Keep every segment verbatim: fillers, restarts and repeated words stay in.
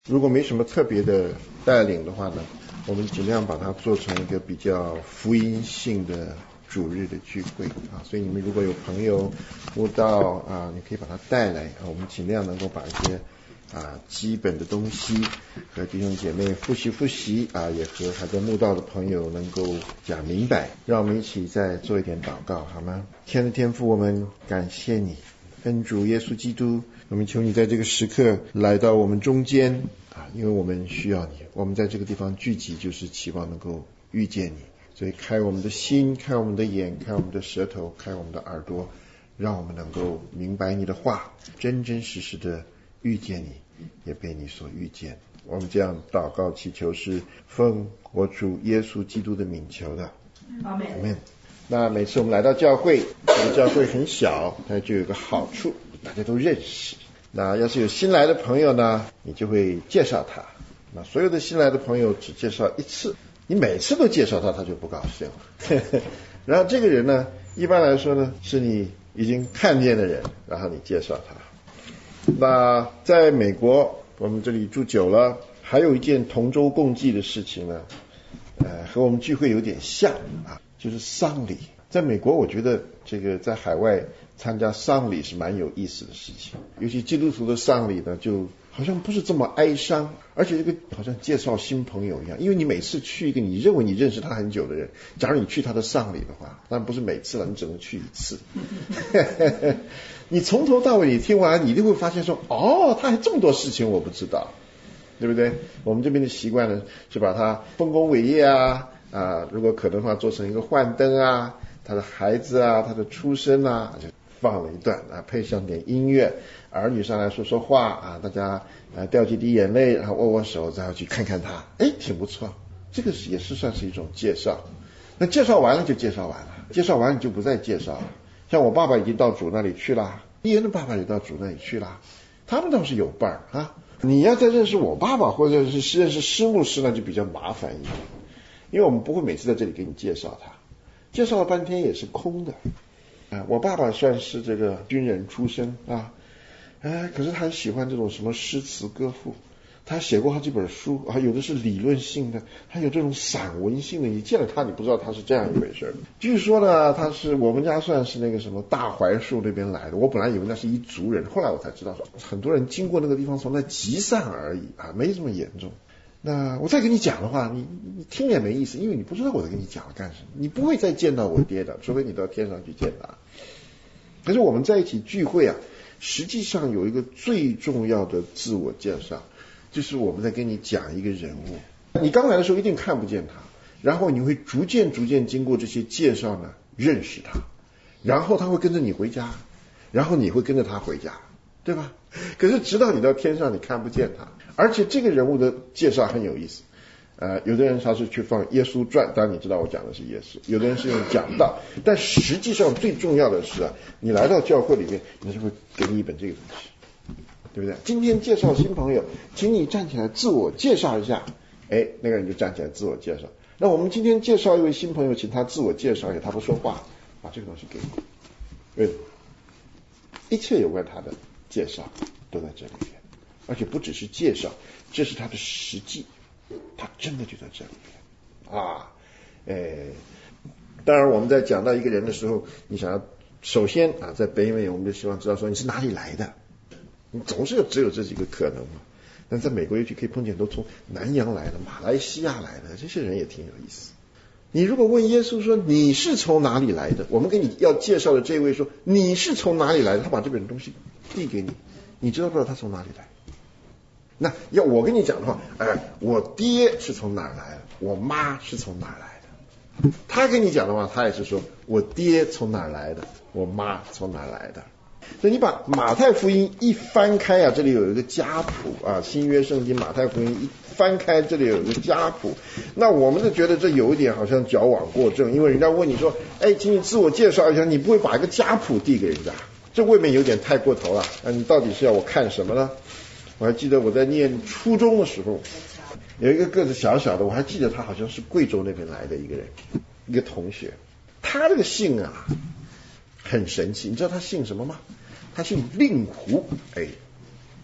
如果没什么特别的带领的话呢，我们尽量把它做成一个比较福音性的主日的聚会啊。所以你们如果有朋友慕道啊，你可以把它带来啊。我们尽量能够把一些啊基本的东西和弟兄姐妹复习复习啊，也和还在慕道的朋友能够讲明白。让我们一起再做一点祷告好吗？天的天父，我们感谢你，恩主耶稣基督，我们求你在这个时刻来到我们中间啊，因为我们需要你，我们在这个地方聚集就是期望能够遇见你，所以开我们的心，开我们的眼，开我们的舌头，开我们的耳朵，让我们能够明白你的话，真真实实的遇见你，也被你所遇见。我们这样祷告祈求是奉我主耶稣基督的名求的， 阿们。 阿们。那每次我们来到教会，这个教会很小，它就有个好处，大家都认识。那要是有新来的朋友呢，你就会介绍他。那所有的新来的朋友只介绍一次，你每次都介绍他，他就不高兴了。然后这个人呢，一般来说呢，是你已经看见的人，然后你介绍他。那在美国，我们这里住久了，还有一件同舟共济的事情呢，呃，和我们聚会有点像啊，就是丧礼。在美国，我觉得这个在海外参加丧礼是蛮有意思的事情，尤其基督徒的丧礼呢，就好像不是这么哀伤，而且这个好像介绍新朋友一样，因为你每次去一个你认为你认识他很久的人，假如你去他的丧礼的话，当然不是每次了，你只能去一次。你从头到尾你听完，你一定会发现说，哦，他还这么多事情我不知道，对不对？我们这边的习惯呢，是把他丰功伟业啊啊，如果可能的话，做成一个幻灯啊，他的孩子啊，他的出生啊，就放了一段啊，配上点音乐，儿女上来说说话啊，大家啊掉几滴眼泪，然后握握手，然后去看看他，哎，挺不错。这个也是算是一种介绍。那介绍完了就介绍完了，介绍完了就不再介绍了。像我爸爸已经到主那里去了，伊恩的爸爸也到主那里去了，他们倒是有伴儿啊。你要再认识我爸爸或者是认识施牧师，那就比较麻烦一点，因为我们不会每次在这里给你介绍他，介绍了半天也是空的。啊，我爸爸算是这个军人出身啊，哎，可是他很喜欢这种什么诗词歌赋，他写过好几本书啊，有的是理论性的，还有这种散文性的。你见了他，你不知道他是这样一回事。据说呢，他是我们家算是那个什么大槐树那边来的，我本来以为那是一族人，后来我才知道说，很多人经过那个地方从那集散而已啊，没这么严重。那我再跟你讲的话，你你听也没意思，因为你不知道我在跟你讲了干什么，你不会再见到我爹的，除非你到天上去见他。可是我们在一起聚会啊，实际上有一个最重要的自我介绍，就是我们在跟你讲一个人物。你刚来的时候一定看不见他，然后你会逐渐逐渐经过这些介绍呢，认识他，然后他会跟着你回家，然后你会跟着他回家，对吧？可是直到你到天上，你看不见他。而且这个人物的介绍很有意思，呃，有的人他是去放耶稣传，当然你知道我讲的是耶稣，有的人是用讲道，但实际上最重要的是啊，你来到教会里面，你就会给你一本这个东西，对不对？今天介绍新朋友，请你站起来自我介绍一下，哎，那个人就站起来自我介绍。那我们今天介绍一位新朋友，请他自我介绍一下，他不说话，把这个东西给你，对，一切有关他的介绍都在这里面。而且不只是介绍，这是他的实际，他真的就在这里面啊。诶，当然我们在讲到一个人的时候，你想要首先啊，在北美我们就希望知道说你是哪里来的，你总是只有这几个可能嘛。但在美国尤其可以碰见都从南洋来的、马来西亚来的，这些人也挺有意思。你如果问耶稣说你是从哪里来的，我们给你要介绍的这位说你是从哪里来的，他把这本东西递给你，你知道不知道他从哪里来？那要我跟你讲的话，哎，我爹是从哪儿来的，我妈是从哪儿来的。他跟你讲的话，他也是说我爹从哪儿来的，我妈从哪儿来的。所以你把马太福音一翻开啊，这里有一个家谱啊，新约圣经马太福音一翻开，这里有一个家谱。那我们就觉得这有一点好像矫枉过正，因为人家问你说，哎，请你自我介绍一下，你不会把一个家谱递给人家，这未免有点太过头了。那你到底是要我看什么呢？我还记得我在念初中的时候，有一个个子小小的，我还记得他好像是贵州那边来的一个人，一个同学。他这个姓啊很神奇，你知道他姓什么吗？他姓令狐。哎，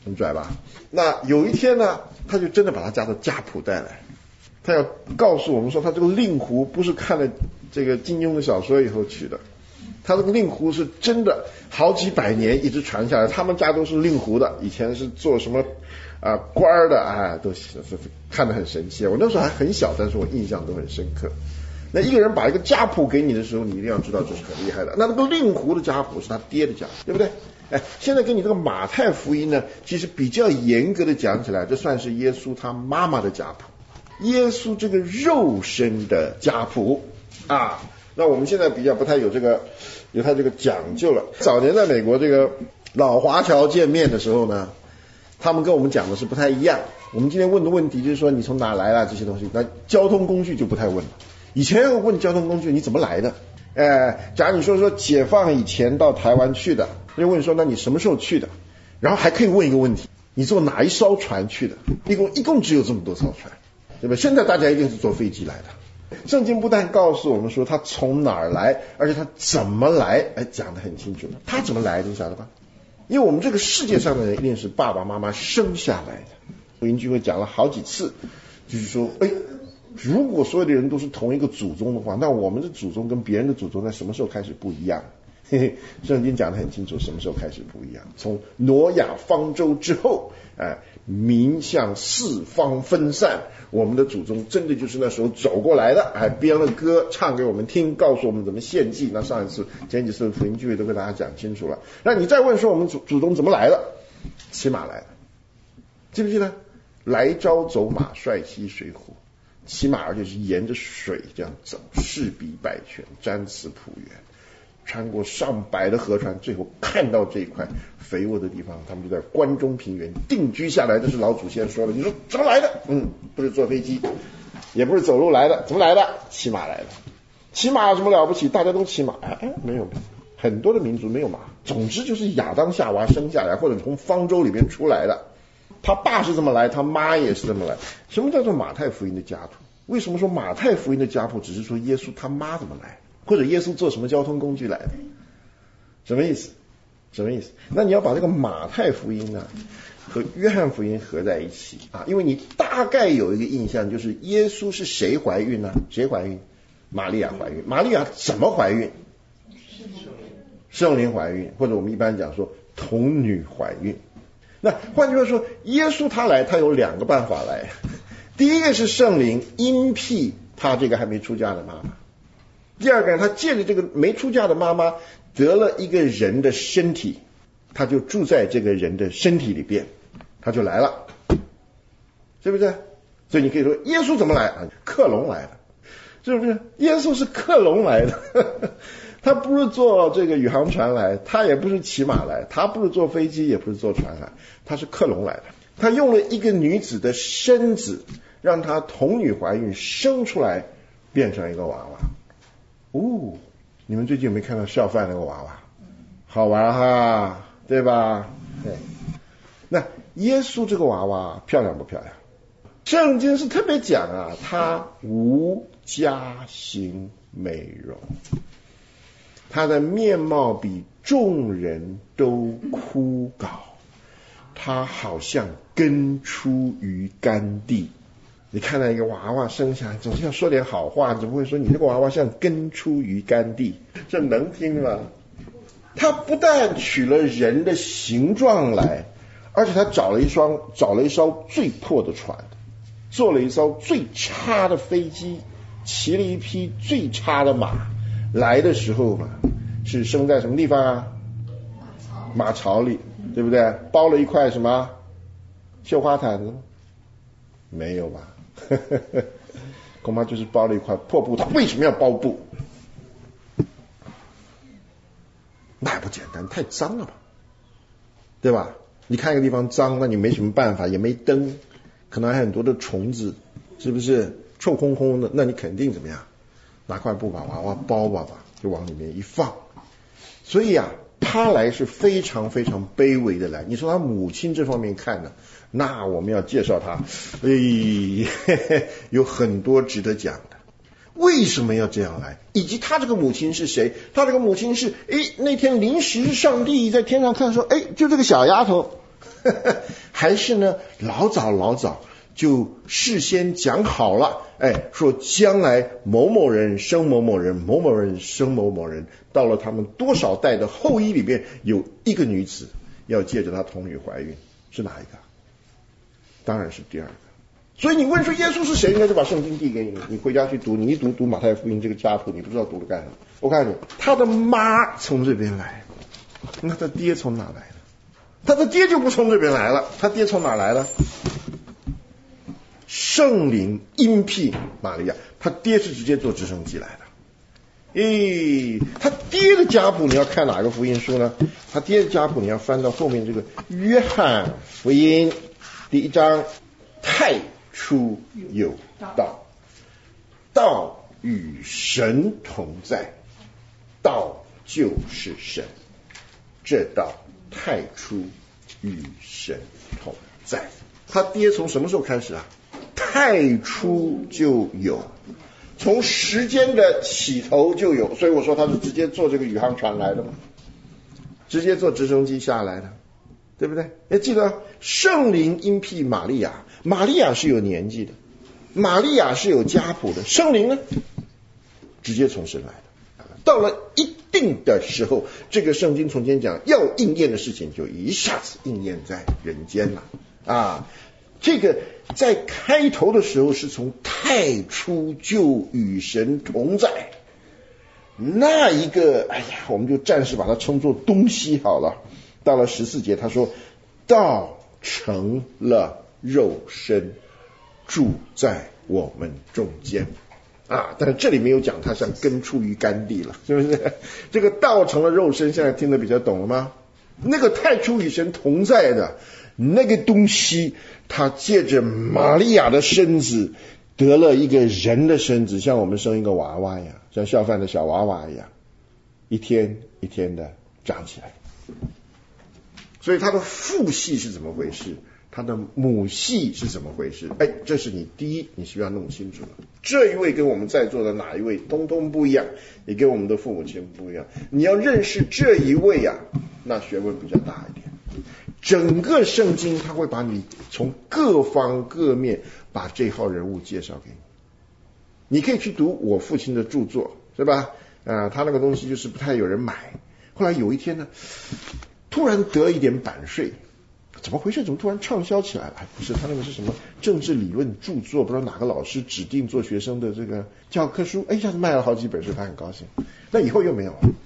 很拽吧？那有一天呢，他就真的把他家的家谱带来，他要告诉我们说，他这个令狐不是看了这个金庸的小说以后取的，他这个令狐是真的好几百年一直传下来，他们家都是令狐的，以前是做什么啊官的啊，都是看得很神奇。我那时候还很小，但是我印象都很深刻。那一个人把一个家谱给你的时候，你一定要知道这是很厉害的。那那个令狐的家谱是他爹的家谱，对不对？哎，现在给你这个马太福音呢，其实比较严格的讲起来，这算是耶稣他妈妈的家谱，耶稣这个肉身的家谱啊。那我们现在比较不太有这个有他这个讲究了。早年在美国这个老华侨见面的时候呢，他们跟我们讲的是不太一样。我们今天问的问题就是说你从哪来啦这些东西，那交通工具就不太问了。以前要问交通工具你怎么来的，哎，假如你说说解放以前到台湾去的，就问说那你什么时候去的，然后还可以问一个问题，你坐哪一艘船去的，一共一共只有这么多艘船，对吧？现在大家一定是坐飞机来的。圣经不但告诉我们说他从哪儿来，而且他怎么来，哎，讲得很清楚。他怎么来的你晓得吧？因为我们这个世界上的人一定是爸爸妈妈生下来的。福音聚会讲了好几次，就是说哎，如果所有的人都是同一个祖宗的话，那我们的祖宗跟别人的祖宗在什么时候开始不一样？嘿嘿，圣经讲得很清楚，什么时候开始不一样？从挪亚方舟之后，哎，民向四方分散，我们的祖宗真的就是那时候走过来的，还编了歌唱给我们听，告诉我们怎么献祭。那上一次前几次福音聚会都跟大家讲清楚了。那你再问说我们祖祖宗怎么来的？骑马来的，记不记得？来朝走马，率西水浒。骑马而且是沿着水这样走，势比百泉，瞻此浦原，穿过上百的河川，最后看到这一块肥沃的地方，他们就在关中平原定居下来。这是老祖先说的。你说怎么来的？嗯，不是坐飞机，也不是走路来的，怎么来的？骑马来的。骑马有什么了不起？大家都骑马。哎，没有，很多的民族没有马。总之就是亚当夏娃生下来，或者从方舟里面出来的。他爸是这么来，他妈也是这么来。什么叫做马太福音的家谱？为什么说马太福音的家谱只是说耶稣他妈怎么来，或者耶稣坐什么交通工具来的？什么意思？什么意思？那你要把这个马太福音呢和约翰福音合在一起啊，因为你大概有一个印象，就是耶稣是谁怀孕呢？谁怀孕？玛利亚怀孕。玛利亚怎么怀孕？圣灵怀孕，或者我们一般讲说童女怀孕。那换句话说，耶稣他来，他有两个办法来。第一个是圣灵荫庇他这个还没出嫁的妈妈，第二个人他借着这个没出嫁的妈妈得了一个人的身体，他就住在这个人的身体里边，他就来了，对不对？所以你可以说耶稣怎么来啊？克隆来的，是不是？耶稣是克隆来的他不是坐这个宇航船来，他也不是骑马来，他不是坐飞机，也不是坐船来，他是克隆来的。他用了一个女子的身子，让她童女怀孕生出来，变成一个娃娃。哦，你们最近有没有看到笑饭那个娃娃？好玩哈，对吧？对。那耶稣这个娃娃漂亮不漂亮？圣经是特别讲啊，他无佳形美容，他的面貌比众人都枯槁，他好像根出于干地。你看到一个娃娃生下来，总是要说点好话，怎么会说你这个娃娃像根出于干地？这能听吗？他不但取了人的形状来，而且他找了一双找了一艘最破的船，坐了一艘最差的飞机，骑了一匹最差的马。来的时候嘛，是生在什么地方啊？马槽里，对不对？包了一块什么绣花毯子？没有吧？恐怕就是包了一块破布。他为什么要包布？那也不简单，太脏了吧，对吧？你看一个地方脏，那你没什么办法，也没灯，可能还有很多的虫子，是不是臭烘烘的？那你肯定怎么样？拿块布把娃娃包吧吧，就往里面一放。所以啊，他来是非常非常卑微的来。你说他母亲这方面看呢，那我们要介绍他，哎，嘿嘿，有很多值得讲的。为什么要这样来？以及他这个母亲是谁？他这个母亲是，哎，那天临时上帝在天上看说，哎，就这个小丫头， 还是呢老早老早就事先讲好了，哎，说将来某某人生某某人，某某人生某某人，到了他们多少代的后裔里边有一个女子要借着她童女怀孕，是哪一个？当然是第二个。所以你问说耶稣是谁，应该就把圣经递给你，你回家去读，你一读读马太福音这个家谱，你不知道读了干什么。我告诉你，他的妈从这边来，那他爹从哪来的？他的爹就不从这边来了，他爹从哪来的？圣灵荫庇玛利亚，他爹是直接坐直升机来的。诶，他爹的家谱你要看哪个福音书呢？他爹的家谱你要翻到后面这个约翰福音第一章，太初有道，道与神同在，道就是神，这道太初与神同在。他爹从什么时候开始啊？太初就有，从时间的起头就有，所以我说他是直接坐这个宇航船来的嘛，直接坐直升机下来的，对不对？要记得圣灵荫庇玛利亚，玛利亚是有年纪的，玛利亚是有家谱的，圣灵呢直接从神来的。到了一定的时候，这个圣经从前讲要应验的事情就一下子应验在人间了啊！这个在开头的时候是从太初就与神同在，那一个哎呀，我们就暂时把它称作东西好了。到了十四节他说道成了肉身，住在我们中间啊，但是这里没有讲它像根出于干地了，是不是？这个道成了肉身，现在听得比较懂了吗？那个太初与神同在的那个东西，他借着玛利亚的身子得了一个人的身子，像我们生一个娃娃一样，像孝范的小娃娃一样，一天一天的长起来。所以他的父系是怎么回事，他的母系是怎么回事，哎，这是你第一你需要弄清楚的。这一位跟我们在座的哪一位通通不一样，也跟我们的父母亲不一样，你要认识这一位啊，那学问比较大一点。整个圣经他会把你从各方各面把这号人物介绍给你，你可以去读我父亲的著作，是吧？啊，他那个东西就是不太有人买，后来有一天呢突然得一点版税，怎么回事？怎么突然畅销起来了？不是，他那个是什么政治理论著作，不知道哪个老师指定做学生的这个教科书，哎，一下子卖了好几本书，他很高兴。那以后又没有了。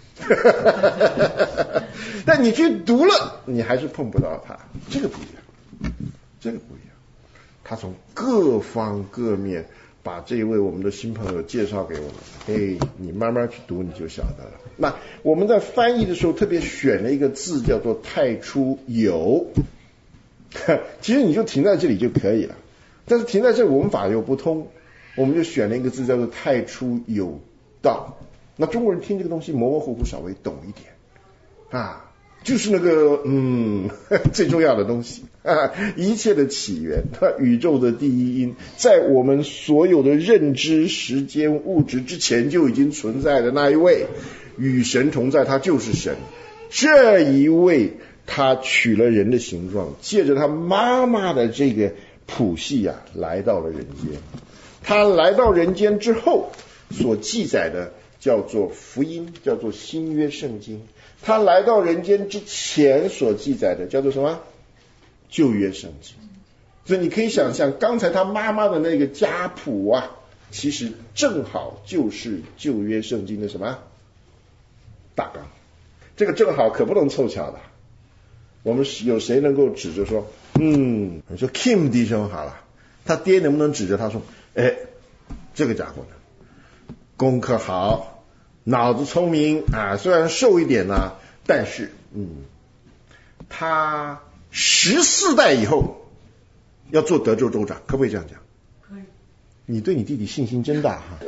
但你去读了，你还是碰不到他，这个不一样，这个不一样。他从各方各面把这一位我们的新朋友介绍给我们，哎，你慢慢去读你就晓得了。那我们在翻译的时候特别选了一个字叫做太初有，其实你就停在这里就可以了，但是停在这里文法又不通，我们就选了一个字叫做太初有道。那中国人听这个东西模模糊糊稍微懂一点啊，就是那个嗯最重要的东西啊，一切的起源，宇宙的第一因，在我们所有的认知时间物质之前就已经存在的那一位，与神同在，他就是神。这一位他取了人的形状，借着他妈妈的这个谱系啊来到了人间。他来到人间之后所记载的叫做福音，叫做新约圣经。他来到人间之前所记载的叫做什么？旧约圣经。所以你可以想象，刚才他妈妈的那个家谱啊，其实正好就是旧约圣经的什么大纲。这个正好可不能凑巧的。我们有谁能够指着说，嗯，你说 Kim 弟兄好了，他爹能不能指着他说，哎，这个家伙呢功课好，脑子聪明啊，虽然瘦一点呢、啊，但是嗯，他十四代以后要做德州州长，可不可以这样讲？可以。你对你弟弟信心真大哈！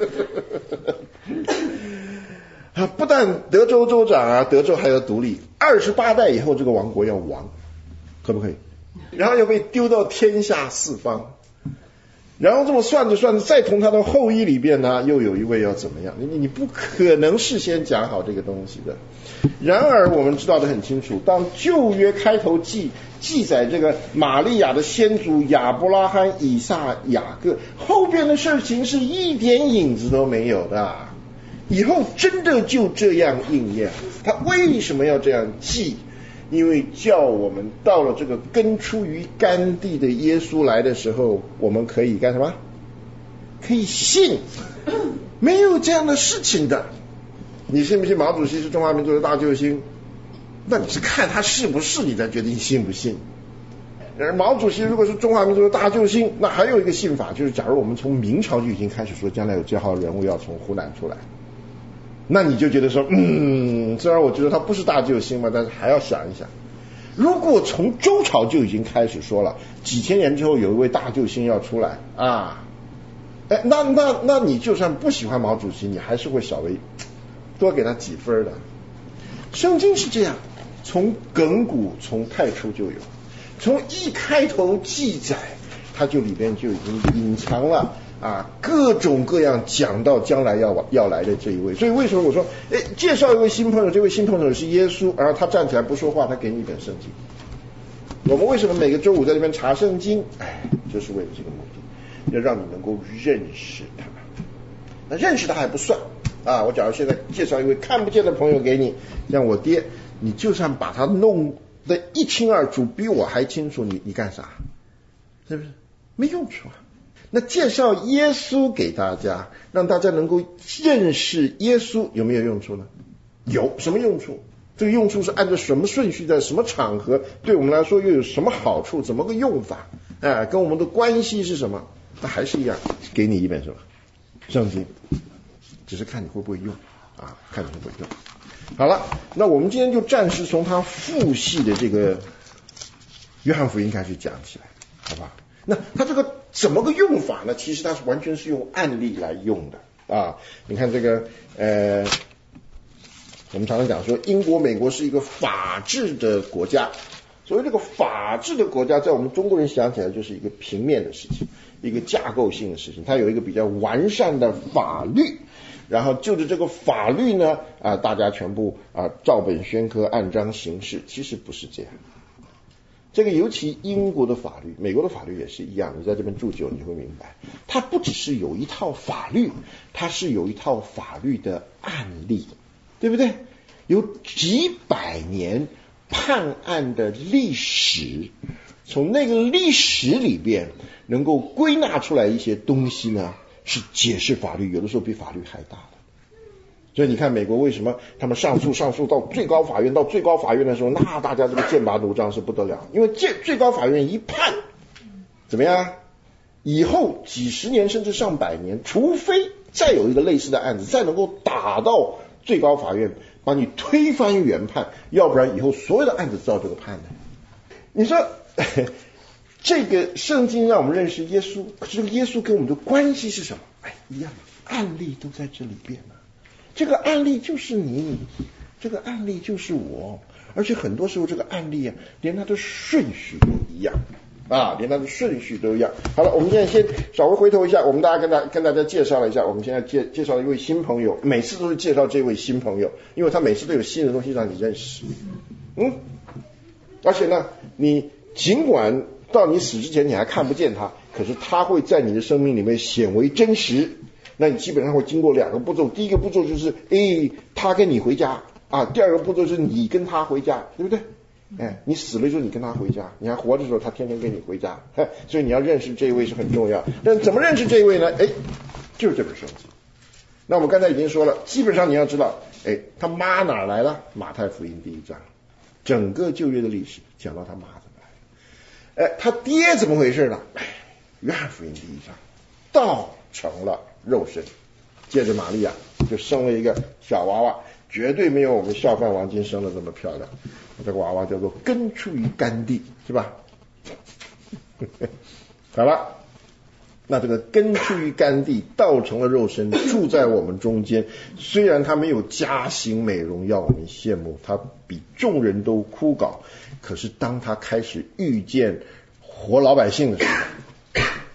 啊，不但德州州长啊，德州还要独立，二十八代以后这个王国要亡，可不可以？然后又被丢到天下四方。 然后这么算着算着，再从他的后裔里边呢，又有一位要怎么样？你你不可能事先讲好这个东西的。然而我们知道的很清楚，当旧约开头记记载这个玛利亚的先祖亚伯拉罕、以撒、雅各，后边的事情是一点影子都没有的。以后真的就这样应验。他为什么要这样记？因为叫我们到了这个根出于干地的耶稣来的时候，我们可以干什么？可以信。没有这样的事情的。你信不信毛主席是中华民族的大救星？那你是看他是不是，你才决定信不信。而毛主席如果是中华民族的大救星，那还有一个信法，就是假如我们从明朝就已经开始说将来有这号人物要从湖南出来，那你就觉得说，嗯，虽然我觉得他不是大救星嘛，但是还要想一想，如果从周朝就已经开始说了，几千年之后有一位大救星要出来啊，哎，那那那你就算不喜欢毛主席，你还是会稍微多给他几分的。圣经是这样，从亘古从太初就有，从一开头记载，它就里边就已经隐藏了啊各种各样讲到将来要要来的这一位。所以为什么我说，哎，介绍一位新朋友，这位新朋友是耶稣，然后他站起来不说话，他给你一本圣经。我们为什么每个周五在这边查圣经？哎，就是为了这个目的，要让你能够认识他。那认识他还不算啊！我假如现在介绍一位看不见的朋友给你，像我爹，你就算把他弄得一清二楚，比我还清楚，你你干啥？是不是没用处啊？那介绍耶稣给大家，让大家能够认识耶稣，有没有用处呢？有。什么用处？这个用处是按照什么顺序，在什么场合，对我们来说又有什么好处？怎么个用法？哎，跟我们的关系是什么？那还是一样，给你一本什么圣经，只是看你会不会用啊，看你会不会用。好了，那我们今天就暂时从他父系的这个约翰福音开始讲起来，好吧？那他这个怎么个用法呢？其实他是完全是用案例来用的啊。你看这个呃，我们常常讲说，英国、美国是一个法治的国家。所谓这个法治的国家，在我们中国人想起来就是一个平面的事情，一个架构性的事情，它有一个比较完善的法律，然后就着这个法律呢，啊，大家全部啊照本宣科，按章行事。其实不是这样。这个尤其英国的法律，美国的法律也是一样，你在这边住久，你会明白，它不只是有一套法律，它是有一套法律的案例，对不对？有几百年判案的历史，从那个历史里边能够归纳出来一些东西呢，是解释法律，有的时候比法律还大的。所以你看美国为什么他们上诉上诉到最高法院，到最高法院的时候，那大家这个剑拔弩张是不得了，因为最最高法院一判怎么样，以后几十年甚至上百年，除非再有一个类似的案子再能够打到最高法院把你推翻原判，要不然以后所有的案子照这个判的。你说这个圣经让我们认识耶稣，可是这个耶稣跟我们的关系是什么？哎，一样，案例都在这里边了。这个案例就是你，这个案例就是我，而且很多时候这个案例啊，连它的顺序都一样啊，连它的顺序都一样。好了，我们现在先稍微回头一下，我们大家跟大跟大家介绍了一下，我们现在介介绍一位新朋友，每次都是介绍这位新朋友，因为他每次都有新的东西让你认识，嗯，而且呢，你尽管到你死之前你还看不见他，可是他会在你的生命里面显为真实。那你基本上会经过两个步骤，第一个步骤就是诶他跟你回家啊，第二个步骤是你跟他回家，对不对？哎，你死了之后你跟他回家，你还活着的时候他天天跟你回家，所以你要认识这一位是很重要。但怎么认识这一位呢？哎，就是这本圣经。那我们刚才已经说了，基本上你要知道，哎，他妈哪来的？马太福音第一章，整个旧约的历史讲到他妈怎么来的。哎，他爹怎么回事呢？哎，约翰福音第一章，道成了肉身，接着玛利亚就生了一个小娃娃，绝对没有我们孝范王金生的这么漂亮。这个娃娃叫做根出于干地，是吧？好了，那这个根出于干地，道成了肉身，住在我们中间。虽然他没有佳形美容要我们羡慕，他比众人都枯槁，可是当他开始遇见活老百姓的时候，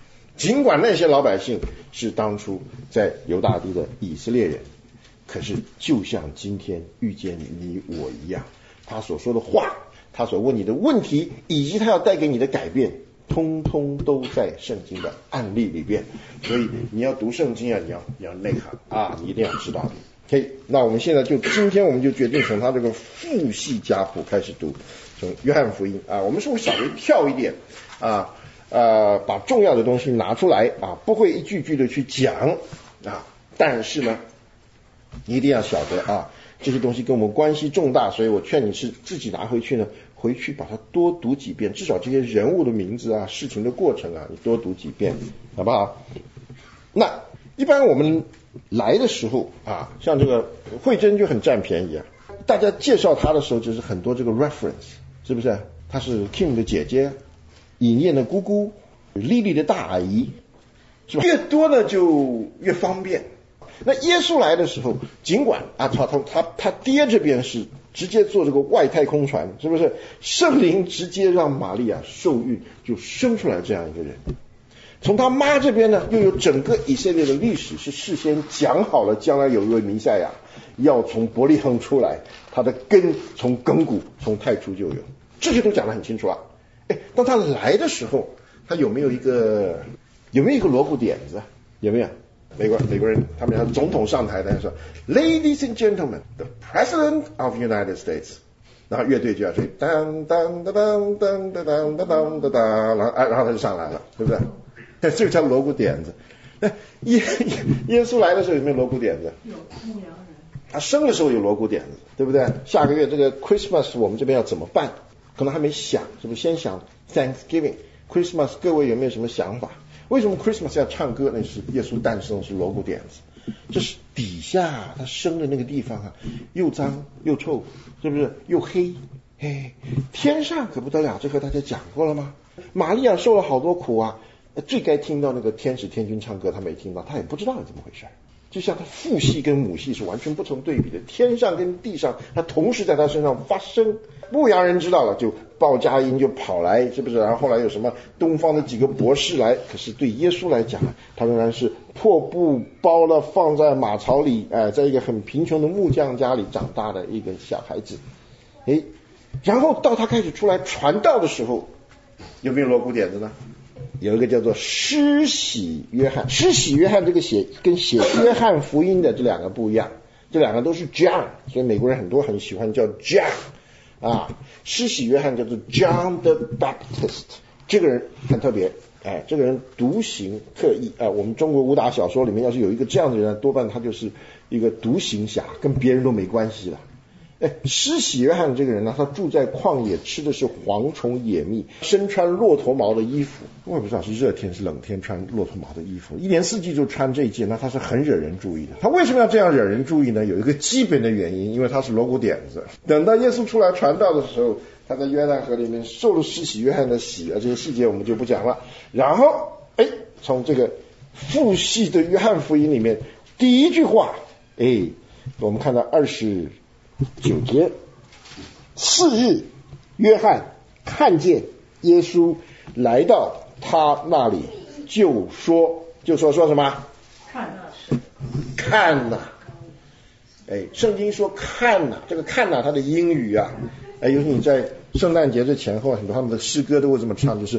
尽管那些老百姓是当初在犹大地的以色列人，可是就像今天遇见你我一样，他所说的话，他所问你的问题，以及他要带给你的改变，通通都在圣经的案例里边。所以你要读圣经啊，你要你要内行啊，你一定要知道的。OK， 那我们现在就今天我们就决定从他这个父系家谱开始读，从约翰福音啊，我们是会稍微跳一点啊，呃，把重要的东西拿出来啊，不会一句句的去讲啊，但是呢，你一定要晓得啊，这些东西跟我们关系重大，所以我劝你是自己拿回去呢，回去把它多读几遍，至少这些人物的名字啊、事情的过程啊，你多读几遍，好不好？那一般我们来的时候啊，像这个慧珍就很占便宜啊，大家介绍她的时候就是很多这个 reference， 是不是？她是 Kim 的姐姐，以念的姑姑，莉莉的大阿姨，是吧？越多呢就越方便。那耶稣来的时候，尽管啊，他他他他爹这边是直接做这个外太空船，是不是？圣灵直接让玛利亚受孕，就生出来这样一个人。从他妈这边呢，又有整个以色列的历史是事先讲好了，将来有一位弥赛亚要从伯利恒出来，他的根从亘古从太初就有，这些都讲得很清楚啊。哎，当他来的时候，他有没有一个有没有一个锣鼓点子？有没有？美国美国人他们要总统上台，他说 Ladies and gentlemen, the President of the United States， 然后乐队就要吹当当当当当当当当当当，然后然后他就上来了，对不对？这个叫锣鼓点子。耶耶稣来的时候有没有锣鼓点子？有，牧羊人。他生的时候有锣鼓点子，对不对？下个月这个 Christmas 我们这边要怎么办？可能还没想，是不是？先想 Thanksgiving、Christmas， 各位有没有什么想法？为什么 Christmas 要唱歌？那是耶稣诞生是锣鼓点子。这是底下他生的那个地方啊，又脏又臭，是不是？又黑，嘿，天上可不得了，这和大家讲过了吗？玛利亚受了好多苦啊。最该听到那个天使天君唱歌，他没听到，他也不知道是怎么回事。就像他父系跟母系是完全不成对比的，天上跟地上，他同时在他身上发生。牧羊人知道了，就报佳音就跑来，是不是？然后后来有什么东方的几个博士来，可是对耶稣来讲，他仍然是破布包了放在马槽里，哎、呃，在一个很贫穷的木匠家里长大的一个小孩子。哎，然后到他开始出来传道的时候，有没有锣鼓点子呢？有一个叫做施洗约翰，施洗约翰这个写跟写约翰福音的这两个不一样，这两个都是 John， 所以美国人很多很喜欢叫 John 啊。施洗约翰叫做 John the Baptist， 这个人很特别，哎，这个人独行特异，哎，我们中国武打小说里面要是有一个这样的人，多半他就是一个独行侠，跟别人都没关系了。哎，施洗约翰这个人呢，他住在旷野，吃的是蝗虫野蜜，身穿骆驼毛的衣服。我也不知道是热天是冷天穿骆驼毛的衣服，一年四季就穿这一件，那他是很惹人注意的。他为什么要这样惹人注意呢？有一个基本的原因，因为他是锣鼓点子。等到耶稣出来传道的时候，他在约旦河里面受了施洗约翰的洗，而这些细节我们就不讲了。然后，哎，从这个父系的约翰福音里面，第一句话，哎，我们看到二十九节，次日，约翰看见耶稣来到他那里，就说，就说说什么？看呐，看呐，哎，圣经说看呐，这个看呐，它的英语啊，哎，尤其你在圣诞节这前后，很多他们的诗歌都会这么唱，就是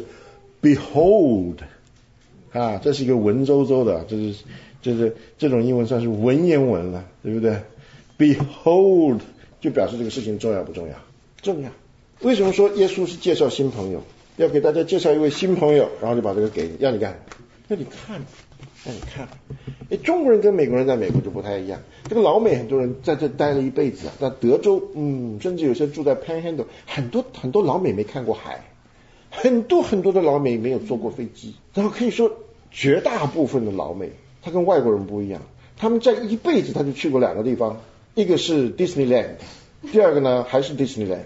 Behold， 啊，这是一个文绉绉的，这是这是这种英文算是文言文了，对不对？Behold 就表示这个事情重要不重要？重要。为什么说耶稣是介绍新朋友？要给大家介绍一位新朋友，然后就把这个给你，要你干，要你看，要你看。哎，中国人跟美国人在美国就不太一样。这个老美很多人在这待了一辈子啊，在德州，嗯，甚至有些住在 Panhandle， 很多很多老美没看过海，很多很多的老美没有坐过飞机。然后可以说，绝大部分的老美，他跟外国人不一样，他们在一辈子他就去过两个地方。一个是 Disneyland， 第二个呢还是 Disneyland。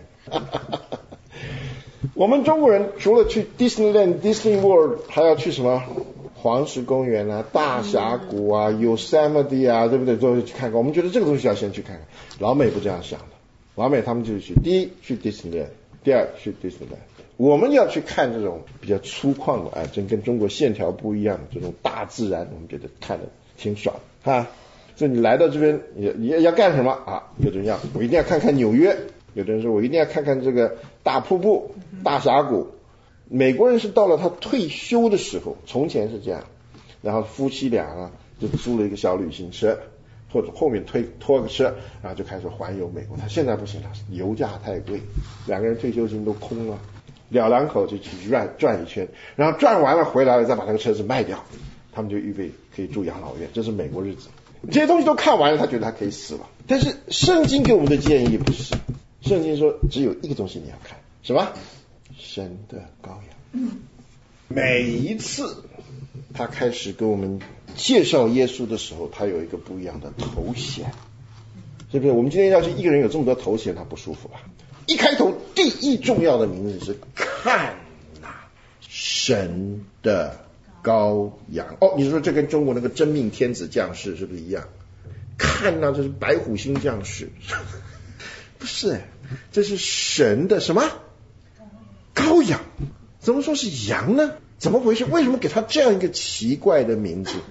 我们中国人除了去 Disneyland、Disney World， 还要去什么黄石公园啊、大峡谷啊、Yosemite 啊，对不对？都去看看。我们觉得这个东西要先去看看。老美不这样想的，老美他们就是去第一去 Disneyland， 第二去 Disneyland。 我们要去看这种比较粗犷的，哎，真跟中国线条不一样的这种大自然，我们觉得看得挺爽啊。所以你来到这边，也也要干什么啊？有的人要我一定要看看纽约，有的人说我一定要看看这个大瀑布、大峡谷。美国人是到了他退休的时候，从前是这样，然后夫妻俩啊就租了一个小旅行车，或者后面推拖个车，然后就开始环游美国。他现在不行了，油价太贵，两个人退休金都空了，了两口就去转转一圈，然后转完了回来了，再把那个车子卖掉，他们就预备可以住养老院。这是美国日子。这些东西都看完了，他觉得他可以死了。但是圣经给我们的建议不是，圣经说只有一个东西你要看，什么？神的羔羊。每一次他开始给我们介绍耶稣的时候，他有一个不一样的头衔，是不是？我们今天要是一个人有这么多头衔，他不舒服吧？一开头第一重要的名字是看呐，神的羔羊。哦，你说这跟中国那个真命天子降世是不是一样？看呐，这是白虎星降世，不是，这是神的什么羔羊？怎么说是羊呢？怎么回事？为什么给他这样一个奇怪的名字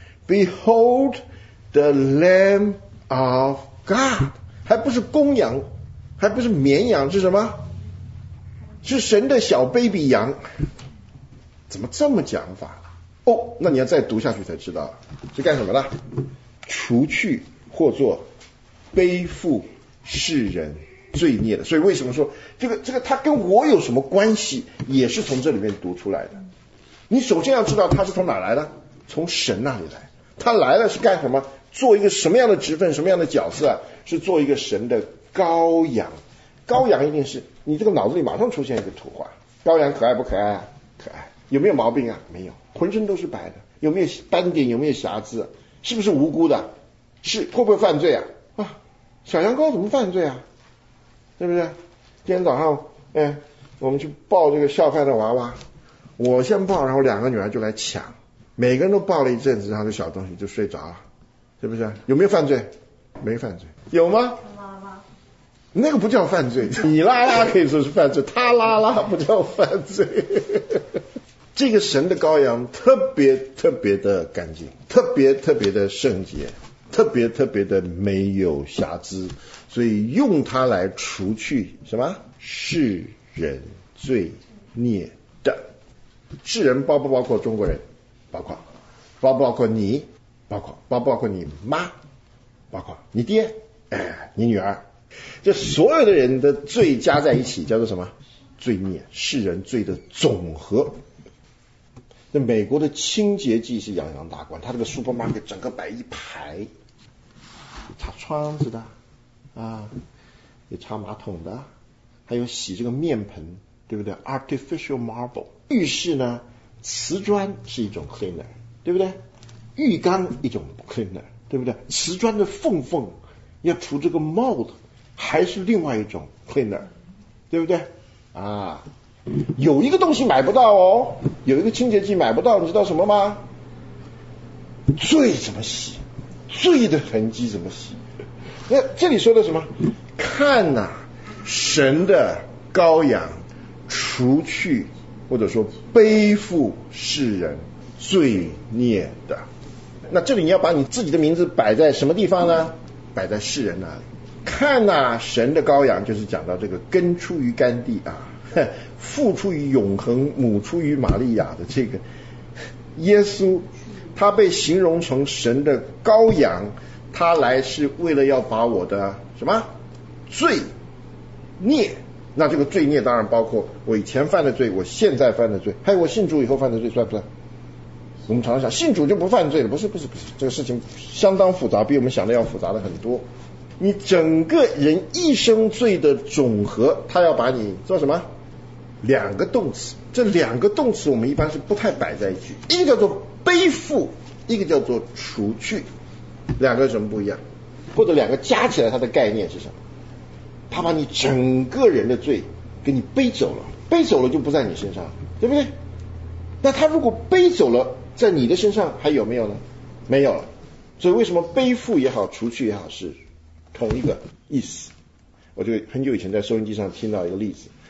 ？Behold the Lamb of God， 还不是公羊，还不是绵羊，是什么？是神的小 baby 羊。怎么这么讲法？哦，那你要再读下去才知道是干什么的？除去或作背负世人罪孽的。所以为什么说这个这个他跟我有什么关系，也是从这里面读出来的。你首先要知道他是从哪来的，从神那里来。他来了是干什么？做一个什么样的职分，什么样的角色啊？是做一个神的羔羊。羔羊一定是你这个脑子里马上出现一个图画。羔羊可爱不可爱啊？可爱。有没有毛病啊？没有，浑身都是白的。有没有斑点？有没有瑕疵？是不是无辜的？是。会不会犯罪啊？啊，小羊羔怎么犯罪啊？是不是？今天早上，哎，我们去抱这个笑饭的娃娃，我先抱，然后两个女儿就来抢，每个人都抱了一阵子，然后这小东西就睡着了，是不是？有没有犯罪？没犯罪。有吗？ 拉拉， 那个不叫犯罪，你拉拉可以说是犯罪，他拉拉不叫犯罪。这个神的羔羊特别特别的干净，特别特别的圣洁，特别特别的没有瑕疵，所以用它来除去什么世人罪孽的。世人包不包括中国人？包括。包不包括你？包括。包不包括你妈？包括。你爹？哎，你女儿？这所有的人的罪加在一起叫做什么？罪孽，世人罪的总和。那美国的清洁剂是洋洋大观，它这个 supermarket 整个摆一排，擦窗子的啊，有擦马桶的，还有洗这个面盆，对不对 ？Artificial marble。浴室呢，瓷砖是一种 cleaner， 对不对？浴缸一种 cleaner， 对不对？瓷砖的缝缝要除这个 mold， 还是另外一种 cleaner， 对不对？啊。有一个东西买不到哦，有一个清洁剂买不到，你知道什么吗？罪怎么洗？罪的痕迹怎么洗？那这里说的什么？看呐、啊，神的羔羊除去或者说背负世人罪孽的。那这里你要把你自己的名字摆在什么地方呢？摆在世人那里。看呐、啊，神的羔羊就是讲到这个根出于甘地啊，父出于永恒，母出于玛利亚的这个耶稣，他被形容成神的羔羊，他来是为了要把我的什么罪孽，那这个罪孽当然包括我以前犯的罪，我现在犯的罪，还有我信主以后犯的罪，算不算？我们常常想信主就不犯罪了，不是不是不是，这个事情相当复杂，比我们想的要复杂的很多。你整个人一生罪的总和，他要把你做什么？两个动词，这两个动词我们一般是不太摆在一起，一个叫做背负，一个叫做除去，两个有什么不一样？或者两个加起来它的概念是什么？他把你整个人的罪给你背走了，背走了就不在你身上，对不对？那他如果背走了，在你的身上还有没有呢？没有了。所以为什么背负也好，除去也好是同一个意思？我就很久以前在收音机上听到一个例子，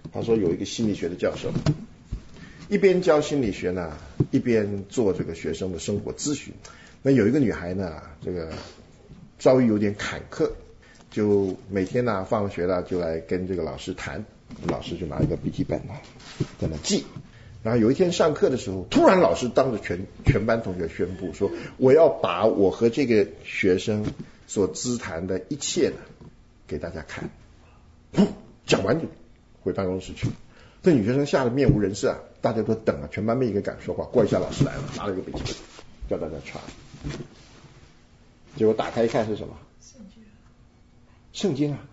他说有一个心理学的教授，一边教心理学呢，一边做这个学生的生活咨询。那有一个女孩呢，这个遭遇有点坎坷，就每天呢放学了就来跟这个老师谈，老师就拿一个笔记本呢在那记。然后有一天上课的时候，突然老师当着全全班同学宣布说，我要把我和这个学生所咨谈的一切呢给大家看。讲完就回办公室去。这女学生吓得面无人色啊，大家都等啊，全班没一个敢说话。过一下老师来了，拿了一个笔记本叫大家查。结果打开一看是什么？圣经啊，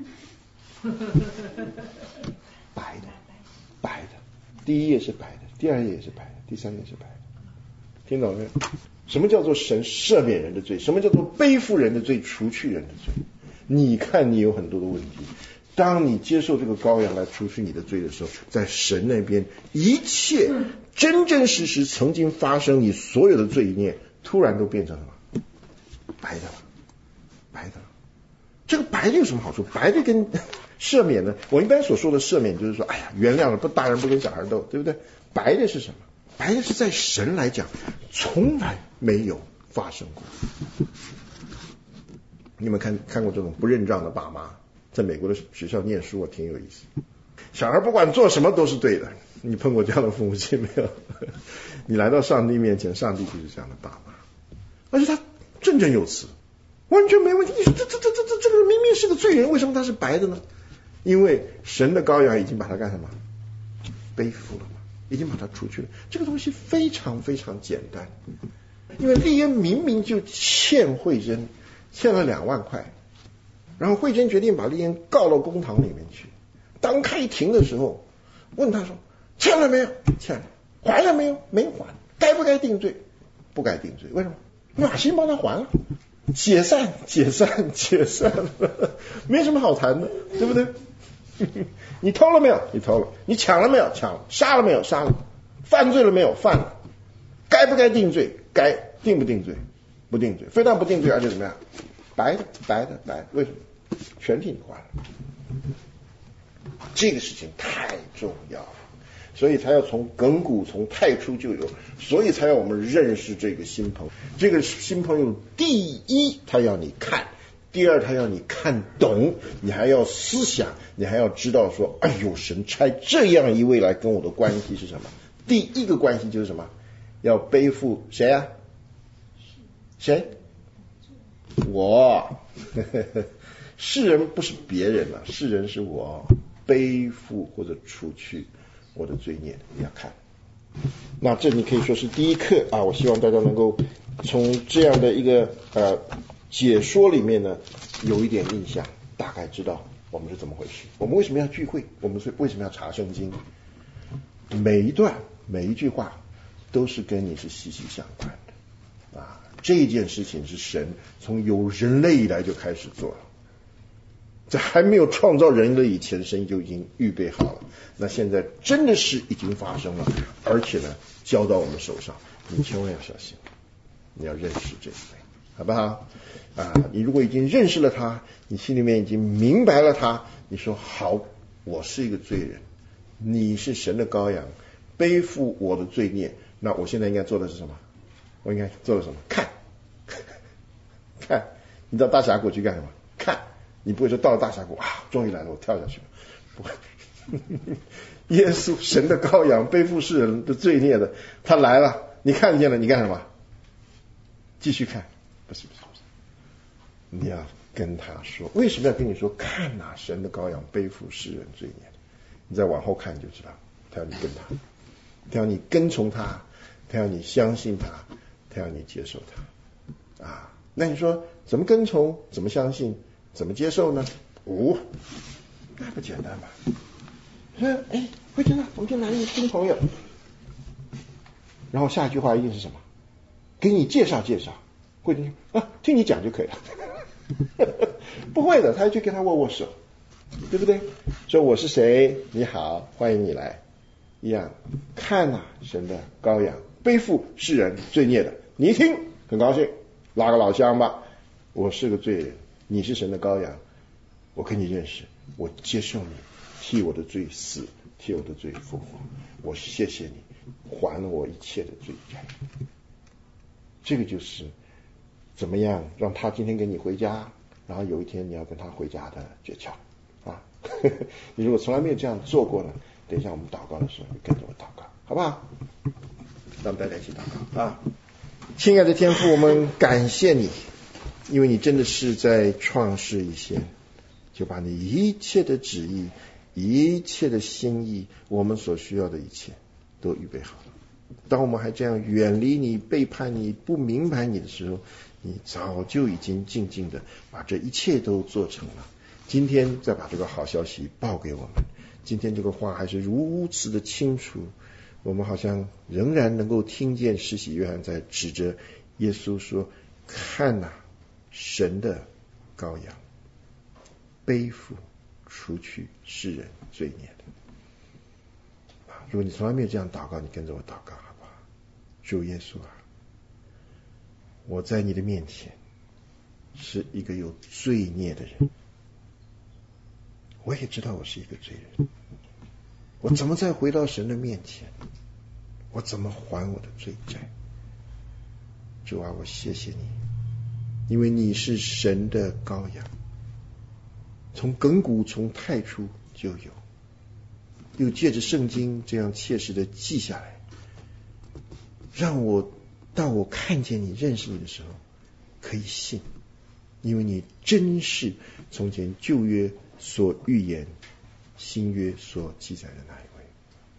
白的，白的。第一页是白的，第二页也是白的，第三页是白的。听懂没有？什么叫做神赦免人的罪？什么叫做背负人的罪，除去人的罪？你看你有很多的问题，当你接受这个羔羊来除去你的罪的时候，在神那边一切真真实实曾经发生你所有的罪孽，突然都变成什么？白的了，白的了。这个白的有什么好处？白的跟赦免呢？我一般所说的赦免就是说，哎呀，原谅了，不大人不跟小孩斗，对不对？白的是什么？白的是在神来讲从来没有发生过。你们看看过这种不认账的爸妈，在美国的学校念书，我挺有意思。小孩不管做什么都是对的。你碰过这样的父母亲没有？你来到上帝面前，上帝就是这样的爸妈，而且他振振有词，完全没问题。你说这这这这这这个人明明是个罪人，为什么他是白的呢？因为神的羔羊已经把他干什么？背负了嘛，已经把他除去了。这个东西非常非常简单。因为利恩明明就欠慧珍欠了两万块，然后慧珍决定把利恩告到公堂里面去。当开庭的时候，问他说：“欠了没有？欠了。还了没有？没还。该不该定罪？不该定罪。为什么？马上帮他还了。解散，解散，解散，没什么好谈的，对不对？你偷了没有？你偷了。你抢了没有？抢了。杀了没有？杀了。犯罪了没有？犯了。该不该定罪？该。定不定罪？不定罪。非但不定罪，而且怎么样？白的，白的，白的。为什么？全替你还了。这个事情太重要了，所以才要从亘古从太初就有，所以才要我们认识这个新朋友。这个新朋友，第一他要你看，第二他要你看懂，你还要思想，你还要知道说，哎呦，神差这样一位来跟我的关系是什么？第一个关系就是什么？要背负谁啊？谁？我。世人不是别人了，世人是我，背负或者除去我的罪孽，你要看。那这你可以说是第一课啊，我希望大家能够从这样的一个呃解说里面呢，有一点印象，大概知道我们是怎么回事。我们为什么要聚会？我们是为什么要查圣经？每一段每一句话都是跟你是息息相关的啊！这件事情是神从有人类以来就开始做了。在还没有创造人类以前，神就已经预备好了。那现在真的是已经发生了，而且呢，交到我们手上，你千万要小心，你要认识这一位，好不好？啊，你如果已经认识了他，你心里面已经明白了他，你说好，我是一个罪人，你是神的羔羊，背负我的罪孽，那我现在应该做的是什么？我应该做的什么？看，看，你到大峡谷去干什么？看。你不会说到了大峡谷啊，终于来了，我跳下去了。不会，耶稣神的羔羊背负世人的罪孽的，他来了，你看见了，你干什么？继续看，不是不是不是，你要跟他说，为什么要跟你说？看呐、啊，神的羔羊背负世人罪孽的，你再往后看就知道，他要你跟他，他要你跟从他，他要你相信他，他要你接受他啊。那你说怎么跟从？怎么相信？怎么接受呢？哦，那不简单吧？说，哎，慧珍啊，我们就来一个新朋友。然后下一句话一定是什么？给你介绍介绍。慧珍说啊，听你讲就可以了。不会的，他就跟他握握手，对不对？说我是谁？你好，欢迎你来。一样，看呐、啊，神的羔羊背负世人罪孽的，你一听很高兴，拉个老乡吧。我是个罪人。你是神的羔羊，我跟你认识，我接受你， 替我的罪死，替我的罪复活。我谢谢你，还了我一切的罪债。这个就是怎么样让他今天跟你回家，然后有一天你要跟他回家的诀窍啊！你如果从来没有这样做过呢，等一下我们祷告的时候，你跟着我祷告，好不好？让我们大家一起祷告啊！亲爱的天父，我们感谢你，因为你真的是在创世以前就把你一切的旨意、一切的心意，我们所需要的一切都预备好了。当我们还这样远离你、背叛你、不明白你的时候，你早就已经静静的把这一切都做成了。今天再把这个好消息报给我们，今天这个话还是如此的清楚，我们好像仍然能够听见施洗约翰在指着耶稣说：看哪、啊，神的羔羊，背负除去世人罪孽的。如果你从来没有这样祷告，你跟着我祷告好不好？主耶稣啊，我在你的面前是一个有罪孽的人，我也知道我是一个罪人，我怎么再回到神的面前？我怎么还我的罪债？主啊，我谢谢你，因为你是神的羔羊，从亘古从太初就有，又借着圣经这样切实的记下来，让我当我看见你、认识你的时候可以信，因为你真是从前旧约所预言、新约所记载的那一位。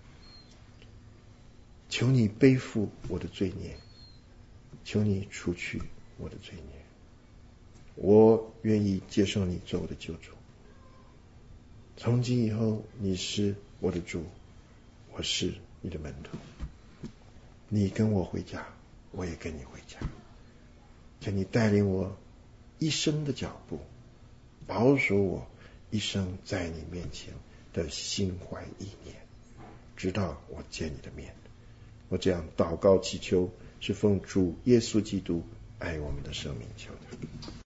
求你背负我的罪孽，求你除去我的罪孽，我愿意接受你做我的救主。从今以后，你是我的主，我是你的门徒。你跟我回家，我也跟你回家。求你带领我一生的脚步，保守我一生在你面前的心怀意念，直到我见你的面。我这样祷告祈求，是奉主耶稣基督爱我们的生命求的。